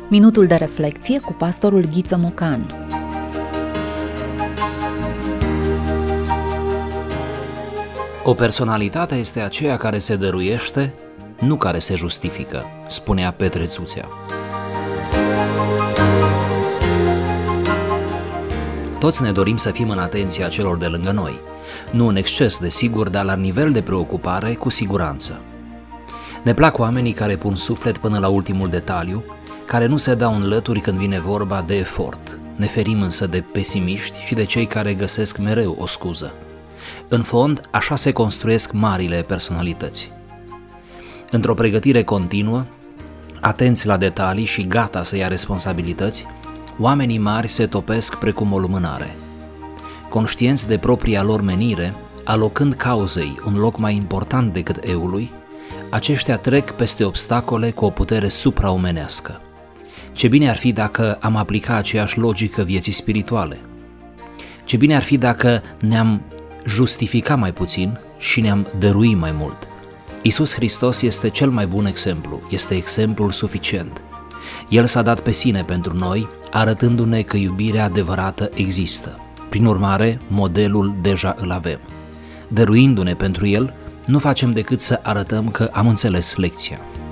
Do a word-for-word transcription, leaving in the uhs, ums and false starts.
Minutul de reflecție cu pastorul Ghiță Mocan. O personalitate este aceea care se dăruiește, nu care se justifică, spunea Petre Țuțea. Toți ne dorim să fim în atenția celor de lângă noi, nu în exces, desigur, dar la nivel de preocupare, cu siguranță. Ne plac oamenii care pun suflet până la ultimul detaliu, care nu se dau în lături când vine vorba de efort. Ne ferim însă de pesimiști și de cei care găsesc mereu o scuză. În fond, așa se construiesc marile personalități. Într-o pregătire continuă, atenți la detalii și gata să ia responsabilități, oamenii mari se topesc precum o lumânare. Conștienți de propria lor menire, alocând cauzei un loc mai important decât eului, aceștia trec peste obstacole cu o putere supraomenească. Ce bine ar fi dacă am aplica aceeași logică vieții spirituale. Ce bine ar fi dacă ne-am justifica mai puțin și ne-am dărui mai mult. Iisus Hristos este cel mai bun exemplu, este exemplul suficient. El s-a dat pe sine pentru noi, arătându-ne că iubirea adevărată există. Prin urmare, modelul deja îl avem. Dăruindu-ne pentru el, nu facem decât să arătăm că am înțeles lecția.